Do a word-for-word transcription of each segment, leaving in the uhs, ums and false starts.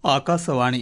ఆకాశవాణి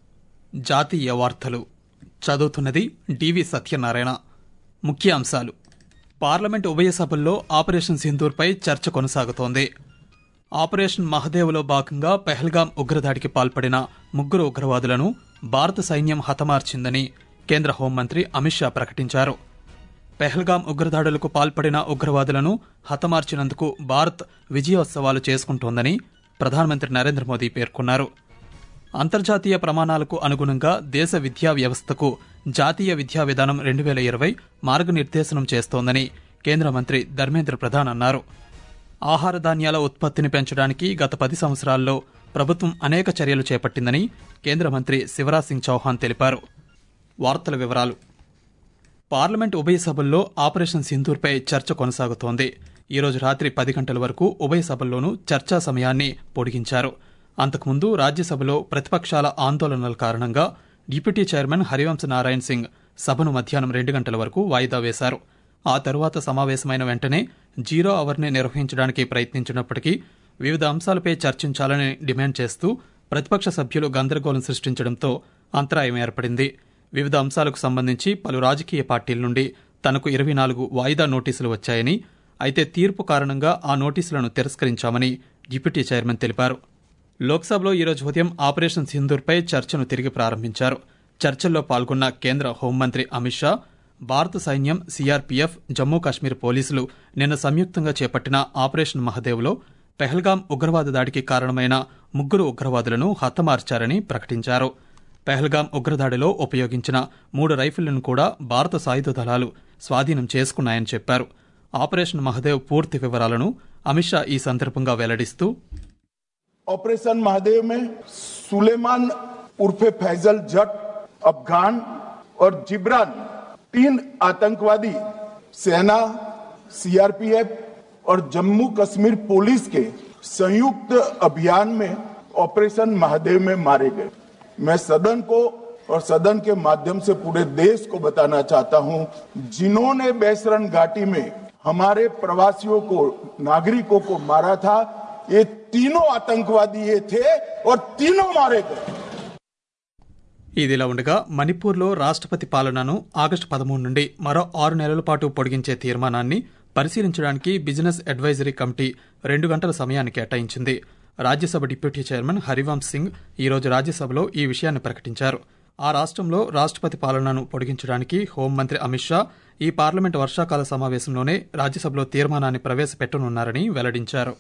జాతీయ వార్తలు చదువుతున్నది డివి సత్యనారాయణ. ముఖ్యాంశాలు. పార్లమెంట్ ఉభయ సభల్లో ఆపరేషన్ సింధూర్పై చర్చ కొనసాగుతోంది. ఆపరేషన్ మహదేవ్లో భాగంగా పెహల్గాం ఉగ్రదాడికి పాల్పడిన ముగ్గురు ఉగ్రవాదులను భారత సైన్యం హతమార్చిందని కేంద్ర హోంమంత్రి అమిత్ షా ప్రకటించారు. పెహల్గాం ఉగ్రదాడులకు పాల్పడిన ఉగ్రవాదులను హతమార్చినందుకు భారత్ విజయోత్సవాలు చేసుకుంటోందని ప్రధానమంత్రి నరేంద్ర మోదీ పేర్కొన్నారు. అంతర్జాతీయ ప్రమాణాలకు అనుగుణంగా దేశ విద్యా వ్యవస్థకు జాతీయ విద్యా విధానం రెండు వేల ఇరవై మార్గనిర్దేశనం చేస్తోందని కేంద్ర మంత్రి ధర్మేంద్ర ప్రధాన్ అన్నారు. ఆహార ధాన్యాల ఉత్పత్తిని పెంచడానికి గత పది సంవత్సరాల్లో ప్రభుత్వం అనేక చర్యలు చేపట్టిందని కేంద్ర మంత్రి శివరాజ్ సింగ్ చౌహాన్ తెలిపారు. వార్తల వివరాలు. పార్లమెంట్ ఉభయ సభల్లో ఆపరేషన్ సింధూర్పై చర్చ కొనసాగుతోంది. ఈరోజు రాత్రి పది గంటల వరకు ఉభయ సభల్లోనూ చర్చా సమయాన్ని పొడిగించారు. అంతకుముందు రాజ్యసభలో ప్రతిపక్షాల ఆందోళనల కారణంగా డిప్యూటీ చైర్మన్ హరివంశ్ నారాయణ్ సింగ్ సభను మధ్యాహ్నం రెండు గంటల వరకు వాయిదా వేశారు. ఆ తరువాత సమావేశమైన వెంటనే జీరో అవర్ని నిర్వహించడానికి ప్రయత్నించినప్పటికీ వివిధ అంశాలపై చర్చించాలని డిమాండ్ చేస్తూ ప్రతిపక్ష సభ్యులు గందరగోళం సృష్టించడంతో అంతరాయం ఏర్పడింది. వివిధ అంశాలకు సంబంధించి పలు రాజకీయ పార్టీల నుండి తనకు ఇరవై నాలుగు వాయిదా నోటీసులు వచ్చాయని, అయితే తీర్పు కారణంగా ఆ నోటీసులను తిరస్కరించామని డిప్యూటీ చైర్మన్ తెలిపారు. లోక్సభలో ఈరోజు ఉదయం ఆపరేషన్ సింధూర్పై చర్చను తిరిగి ప్రారంభించారు. చర్చల్లో పాల్గొన్న కేంద్ర హోంమంత్రి అమిత్ షా, భారత సైన్యం, సీఆర్పీఎఫ్, జమ్మూ కాశ్మీర్ పోలీసులు నిన్న సంయుక్తంగా చేపట్టిన ఆపరేషన్ మహదేవ్లో పెహల్గాం ఉగ్రవాద దాడికి కారణమైన ముగ్గురు ఉగ్రవాదులను హతమార్చారని ప్రకటించారు. పెహల్గాం ఉగ్రదాడిలో ఉపయోగించిన మూడు రైఫిళ్లను కూడా భారత సాయుధ దళాలు స్వాధీనం చేసుకున్నాయని చెప్పారు. ఆపరేషన్ మహదేవ్ పూర్తి వివరాలను అమిత్ షా ఈ సందర్భంగా వెల్లడిస్తూ, ऑपरेशन महादेव में सुलेमान उर्फे फैजल जट, अफगान और जिब्रान तीन आतंकवादी सेना, सीआरपीएफ और जम्मू कश्मीर पुलिस के संयुक्त अभियान में ऑपरेशन महादेव में मारे गए. मैं सदन को और सदन के माध्यम से पूरे देश को बताना चाहता हूं, जिन्होंने बैसरन घाटी में हमारे प्रवासियों को, नागरिकों को मारा था, ये तीनों आतंकवादी ये थे और तीनों मारे गए. ఇదిలా ఉండగా మణిపూర్లో రాష్ట్రపతి పాలనను ఆగస్టు పదమూడు నుండి మరో ఆరు నెలల పాటు పొడిగించే తీర్మానాన్ని పరిశీలించడానికి బిజినెస్ అడ్వైజరీ కమిటీ రెండు గంటల సమయాన్ని కేటాయించింది. రాజ్యసభ డిప్యూటీ చైర్మన్ హరివంశ్ సింగ్ ఈరోజు రాజ్యసభలో ఈ విషయాన్ని ప్రకటించారు. ఆ రాష్ట్రంలో రాష్ట్రపతి పాలనను పొడిగించడానికి హోంమంత్రి అమిత్ షా ఈ పార్లమెంట్ వర్షాకాల సమావేశంలోనే రాజ్యసభలో తీర్మానాన్ని ప్రవేశపెట్టనున్నారని వెల్లడించారు.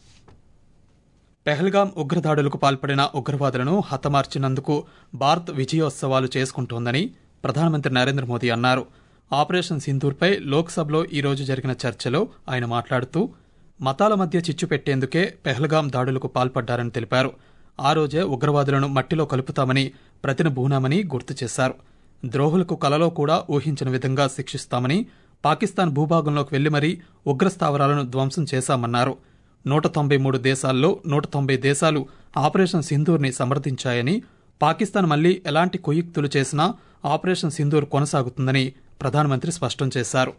పెహల్గాం ఉగ్రదాడులకు పాల్పడిన ఉగ్రవాదులను హతమార్చినందుకు భారత్ విజయోత్సవాలు చేసుకుంటోందని ప్రధానమంత్రి నరేంద్ర మోదీ అన్నారు. ఆపరేషన్ సింధూర్పై లోక్సభలో ఈరోజు జరిగిన చర్చలో ఆయన మాట్లాడుతూ, మతాల మధ్య చిచ్చు పెట్టేందుకే పెహల్గాం దాడులకు పాల్పడ్డారని తెలిపారు. ఆ రోజే ఉగ్రవాదులను మట్టిలో కలుపుతామని ప్రతినబూనామని గుర్తు చేశారు. ద్రోహులకు కలలో కూడా ఊహించిన విధంగా శిక్షిస్తామని, పాకిస్తాన్ భూభాగంలోకి వెళ్లి మరీ ఉగ్రస్థావరాలను ధ్వంసం చేశామన్నారు. నూట తొంభై మూడు దేశాల్లో నూట తొంభై దేశాలు ఆపరేషన్ సింధూర్ని సమర్థించాయని, పాకిస్తాన్ మళ్లీ ఎలాంటి కుయుక్తులు చేసినా ఆపరేషన్ సింధూర్ కొనసాగుతుందని ప్రధానమంత్రి స్పష్టం చేశారు.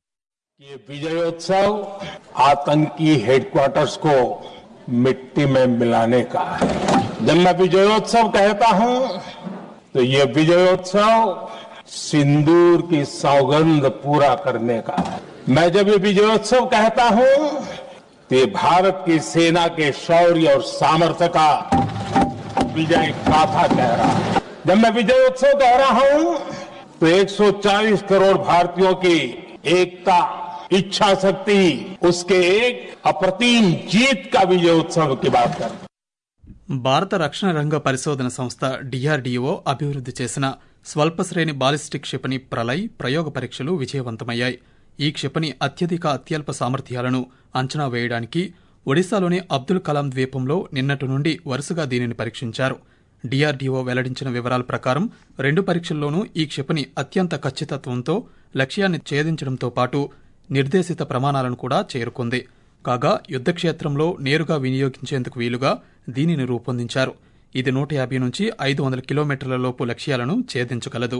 విజయోత్సవ్ ఆతంకీ హెడ్ క్వార్టర్స్ కో మిట్టి మే మిలానే కా హై. జబ్ మై విజయోత్సవ్ కహతా హూ తో యే విజయోత్సవ్ సింధూర్ కి సౌగంధ్ పూరా కర్నే కా హై. मैं जब ये विजयोत्सव कहता हूं तो ये भारत की सेना के शौर्य और सामर्थ्य का विजय गाथा कह रहा है. जब मैं विजयोत्सव कह रहा हूं तो एक सौ चालीस करोड़ भारतीयों की एकता, इच्छा शक्ति, उसके एक अप्रतिम जीत का विजयोत्सव की बात कर. భారత రక్షణ రంగ పరిశోధన సంస్థ డిఆర్డీఓ అభివృద్ధి చేసిన స్వల్ప శ్రేణి బాలిస్టిక్ క్షిపణి ప్రళయ్ ప్రయోగ పరీక్షలు విజయవంతమయ్యాయి. ఈ క్షిపణి అత్యధిక అత్యల్ప సామర్థ్యాలను అంచనా వేయడానికి ఒడిశాలోని అబ్దుల్ కలాం ద్వీపంలో నిన్నటి నుండి వరుసగా దీనిని పరీక్షించారు. డీఆర్డీఓ వెల్లడించిన వివరాల ప్రకారం రెండు పరీక్షల్లోనూ ఈ క్షిపణి అత్యంత ఖచ్చితత్వంతో లక్ష్యాన్ని ఛేదించడంతో పాటు నిర్దేశిత ప్రమాణాలను కూడా చేరుకుంది. కాగా యుద్దక్షేత్రంలో నేరుగా వినియోగించేందుకు వీలుగా దీనిని రూపొందించారు. ఇది నూట యాభై నుంచి ఐదు వందల కిలోమీటర్ల లోపు లక్ష్యాలను ఛేదించగలదు.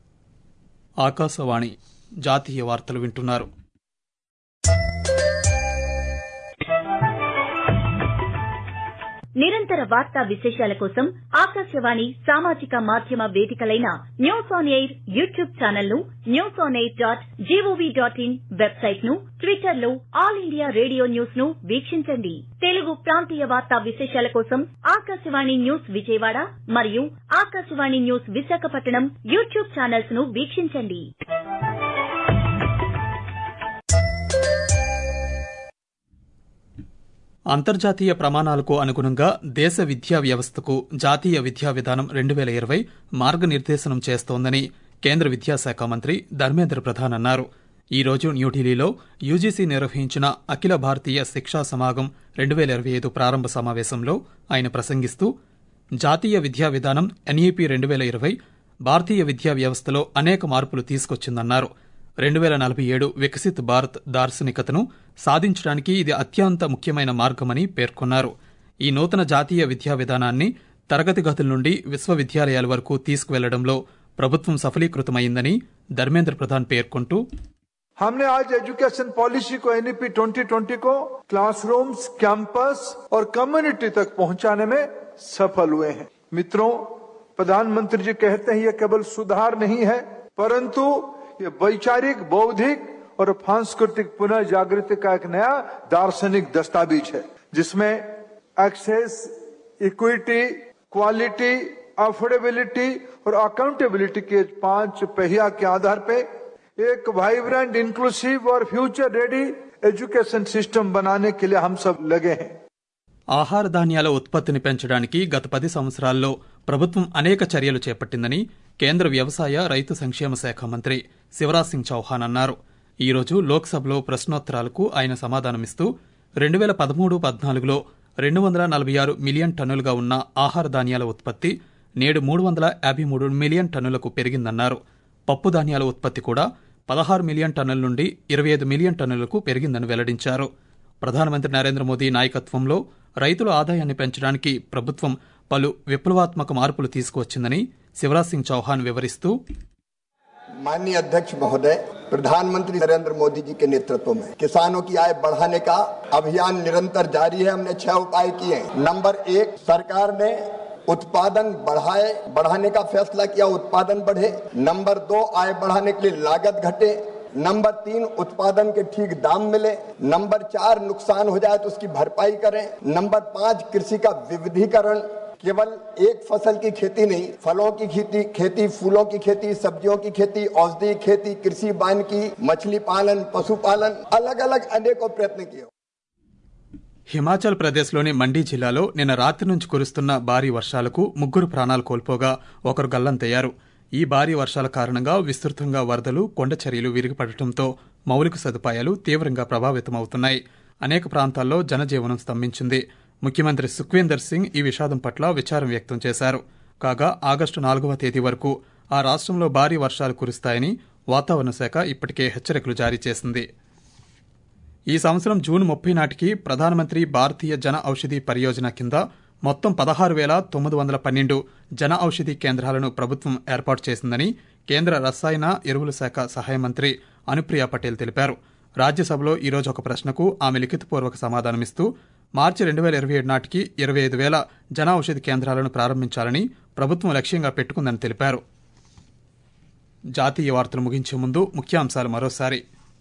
ఆకాశవాణి జాతీయ వార్తలు వింటున్నారు. నిరంతర వార్తా విశేషాల కోసం ఆకాశవాణి సామాజిక మాధ్యమ వేదికలైన news on air YouTube channel ను, news on air dot G O V dot in website ను, ట్విట్టర్ లో ఆల్ ఇండియా రేడియో న్యూస్ ను వీక్షించండి. తెలుగు ప్రాంతీయ వార్తా విశేషాల కోసం ఆకాశవాణి న్యూస్ విజయవాడ మరియు Akashvani news Visakhapatnam YouTube channels ను వీక్షించండి. అంతర్జాతీయ ప్రమాణాలకు అనుగుణంగా దేశ విద్యా వ్యవస్థకు జాతీయ విద్యా విధానం రెండు వేల ఇరవై మార్గనిర్దేశనం చేస్తోందని కేంద్ర విద్యాశాఖ మంత్రి ధర్మేంద్ర ప్రధాన్ అన్నారు. ఈ రోజు న్యూఢిల్లీలో యూజీసీ నిర్వహించిన అఖిల భారతీయ శిక్షా సమాగం రెండు వేల ఇరవై ఐదు ప్రారంభ సమావేశంలో ఆయన ప్రసంగిస్తూ జాతీయ విద్యా విధానం ఎన్ఈపీ రెండు వేల ఇరవై భారతీయ విద్యా వ్యవస్థలో అనేక మార్పులు తీసుకొచ్చిందన్నారు. రెండు వేల నలభై ఏడు వికసిత్ భారత్ దార్శనికతను సాధించడానికి ఇది అత్యంత ముఖ్యమైన మార్గమని పేర్కొన్నారు. ఈ నూతన జాతీయ విద్యా విధానాన్ని తరగతి గదుల నుండి విశ్వవిద్యాలయాల వరకు తీసుకువెళ్లడంలో ప్రభుత్వం సఫలీకృతమైందని ధర్మేంద్ర ప్రధాన్ పేర్కొంటూ हमने आज एजुकेशन पॉलिसी को एनईपी ट्वेंटी ट्वेंटी को क्लासरूम्स, कैंपस और कम्युनिटी तक पहुंचाने में सफल हुए हैं. मित्रों, प्रधानमंत्री जी कहते हैं ये केवल सुधार नहीं है, परंतु ये वैचारिक, बौद्धिक और सांस्कृतिक पुनः जागृति का एक नया दार्शनिक दस्तावेज है, जिसमें एक्सेस, इक्विटी, क्वालिटी, अफोर्डेबिलिटी और अकाउंटेबिलिटी के पांच पहिया के आधार पे एक वाइब्रेंट, इंक्लूसिव और फ्यूचर रेडी एजुकेशन सिस्टम बनाने के लिए हम सब लगे हैं. ఆహార ధాన్యాల ఉత్పత్తిని పెంచడానికి గత పది సంవత్సరాల్లో ప్రభుత్వం అనేక చర్యలు చేపట్టిందని కేంద్ర వ్యవసాయ రైతు సంక్షేమ శాఖ మంత్రి శివరాజ్ సింగ్ చౌహాన్ అన్నారు. ఈ రోజు లోక్సభలో ప్రశ్నోత్తరాలకు ఆయన సమాధానమిస్తూ రెండు వేల పదమూడు పద్నాలుగులో రెండు వందల నలభై ఆరు మిలియన్ టన్నులుగా ఉన్న ఆహార ధాన్యాల ఉత్పత్తి నేడు మూడు వందల యాభై మూడు మిలియన్ టన్నులకు పెరిగిందన్నారు. పప్పు ధాన్యాల ఉత్పత్తి కూడా పదహారు మిలియన్ టన్నుల నుండి ఇరవై ఐదు మిలియన్ టన్నులకు పెరిగిందని వెల్లడించారు. ప్రధానమంత్రి నరేంద్ర మోదీ నాయకత్వంలో రైతుల ఆదాయాన్ని పెంచడానికి ప్రభుత్వం పలు విప్లవాత్మక మార్పులు తీసుకువచ్చిందని శివరాజ్ సింగ్ చౌహాన్ వివరిస్తూ माननीय अध्यक्ष महोदय, प्रधानमंत्री नरेंद्र मोदी जी के नेतृत्व में किसानों की आय बढ़ाने का अभियान निरंतर जारी है. हमने छह उपाय किए. नंबर एक, सरकार ने उत्पादन बढ़ाए बढ़ाने का फैसला किया, उत्पादन बढ़े. नंबर दो, आय बढ़ाने के लिए लागत घटे. नंबर तीन, उत्पादन के ठीक दाम मिले. नंबर चार, नुकसान हो जाए तो उसकी भरपाई करें. नंबर पाँच, कृषि का विविधीकरण. केवल एक फसल की खेती नहीं, फलों की खेती खेती फूलों की खेती, सब्जियों की खेती, औषधि खेती, कृषि वानिकी, मछली पालन, पशुपालन, अलग अलग अनेकों प्रयत्न किए. హిమాచల్ ప్రదేశ్లోని మండీ జిల్లాలో నిన్న రాత్రి నుంచి కురుస్తున్న భారీ వర్షాలకు ముగ్గురు ప్రాణాలు కోల్పోగా ఒకరు గల్లంతయ్యారు. ఈ భారీ వర్షాల కారణంగా విస్తృతంగా వరదలు, కొండచర్యలు విరిగిపడటంతో మౌలిక సదుపాయాలు తీవ్రంగా ప్రభావితమవుతున్నాయి. అనేక ప్రాంతాల్లో జనజీవనం స్తంభించింది. ముఖ్యమంత్రి సుఖ్వీందర్ సింగ్ ఈ విషాదం పట్ల విచారం వ్యక్తం చేశారు. కాగా ఆగస్టు నాలుగవ తేదీ వరకు ఆ రాష్ట్రంలో భారీ వర్షాలు కురుస్తాయని వాతావరణ శాఖ ఇప్పటికే హెచ్చరికలు జారీ చేసింది. ఈ సంవత్సరం జూన్ ముప్పై నాటికి ప్రధానమంత్రి భారతీయ జన ఔషధి పరియోజన కింద మొత్తం పదహారు వేల తొమ్మిది వందల పన్నెండు జన ఔషధి కేంద్రాలను ప్రభుత్వం ఏర్పాటు చేసిందని కేంద్ర రసాయన ఎరువుల శాఖ సహాయ మంత్రి అనుప్రియ పటేల్ తెలిపారు. రాజ్యసభలో ఈ రోజు ఒక ప్రశ్నకు ఆమె లిఖితపూర్వక సమాధానమిస్తూ మార్చి రెండు వేల ఇరవై ఏడు నాటికి ఇరవై ఐదు వేల జన ఔషధి కేంద్రాలను ప్రారంభించాలని ప్రభుత్వం లక్ష్యంగా పెట్టుకుందని తెలిపారు. జాతీయ వార్తలు ముగించే ముందు ముఖ్యాంశాలు మరోసారి.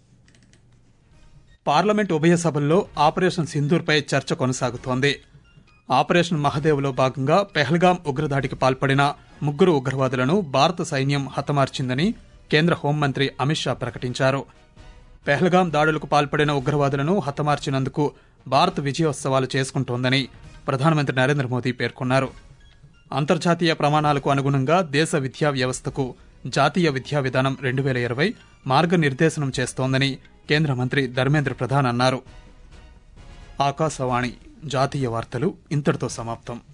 పార్లమెంట్ ఉభయ సభల్లో ఆపరేషన్ సింధూర్పై చర్చ కొనసాగుతోంది. ఆపరేషన్ మహదేవ్లో భాగంగా పెహల్గాం ఉగ్రదాడికి పాల్పడిన ముగ్గురు ఉగ్రవాదులను భారత సైన్యం హతమార్చిందని కేంద్ర హోంమంత్రి అమిత్ షా ప్రకటించారు. పెహల్గాం దాడులకు పాల్పడిన ఉగ్రవాదులను హతమార్చినందుకు భారత్ విజయోత్సవాలు చేసుకుంటోందని ప్రధానమంత్రి నరేంద్ర మోదీ పేర్కొన్నారు. అంతర్జాతీయ ప్రమాణాలకు అనుగుణంగా దేశ విద్యా వ్యవస్థకు జాతీయ విద్యా విధానం రెండు వేల ఇరవై మార్గనిర్దేశనం చేస్తోందని కేంద్ర మంత్రి ధర్మేంద్ర ప్రధాన్ అన్నారు. ఆకాశవాణి జాతీయ వార్తలు ఇంతటితో సమాప్తం.